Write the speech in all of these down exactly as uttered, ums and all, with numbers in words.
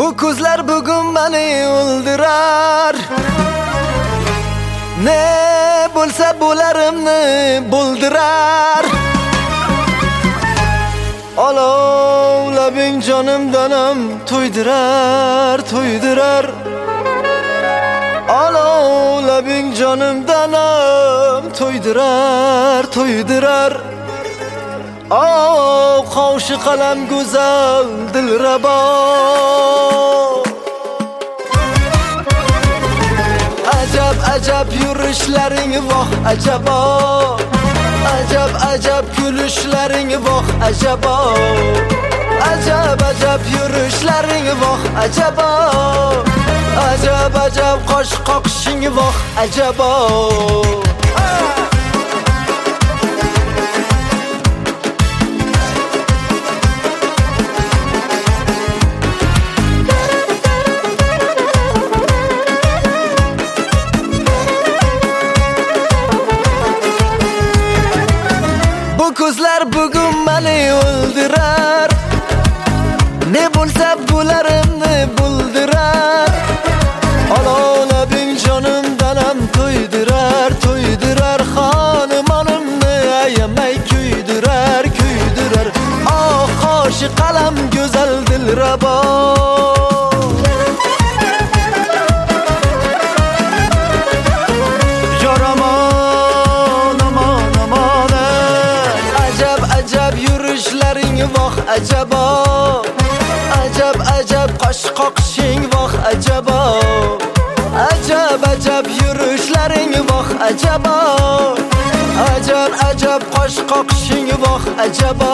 Bu ko'zlar bugun meni o'ldirar. Ne bo'lsa bo'larimni buldirar. Olovlabing jonimdanam to'ydirar, to'ydirar. Olovlabing jonimdanam to'ydirar, to'ydirar. Oh, qo'shi qalam go'zal dilrabo. Ajab ajab yurishlaring voh ajabo. Ajab ajab kulishlaring voh ajabo. Ajab ajab yurishlaring voh ajabo. Ajab ajab qosh qoqishing voh ajabo. Bu ko'zlar bugun meni o'ldirar. Ne bo'lsa bo'larimni buldirar. Olovlabing jonimdanam to'ydirar, to'ydirar. Xonumonimni ayamay kuydirar, kuydirar. Oh, qo'shi qalam go'zal dilrabo. Voh ajabo. Ajab ajab qosh qoqishing voh ajabo. Ajab ajab yurishlaring voh ajabo. Ajab ajab qosh qoqishing voh ajabo.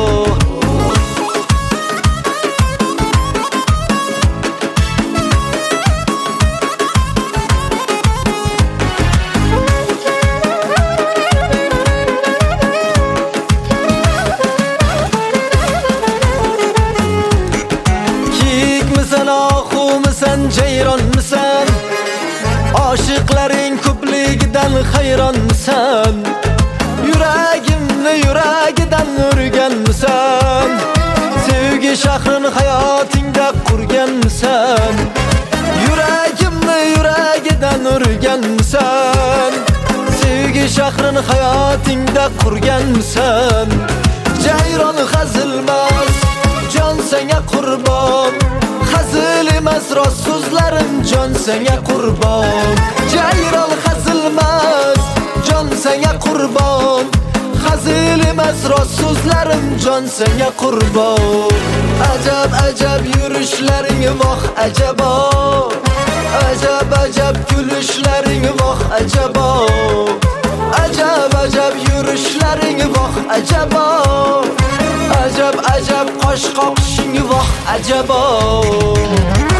Oxumisan, jayronmisan? Oshiqlaring ko'pligidan hayronmisan? Yuragimni yuragidan urganmisan? Sevgi shahrini hayotingda qurganmisan? Yuragimni yuragidan urganmisan? Sevgi shahrini hayotingda qurganmisan? Jayron hazilmas, jon senga qurbon. Hazil emas rost so'zlarim, jon senga qurbon. Jayron hazilmas, jon senga qurbon. Hazil emas rost so'zlarim, jon senga qurbon. Ajab ajab yurishlaring voh ajabo. Ajab ajab kulishlaring voh ajabo. Ajab ajab yurishlaring voh ajabo. Ajab ajab qosh qoqishing voh ajabo.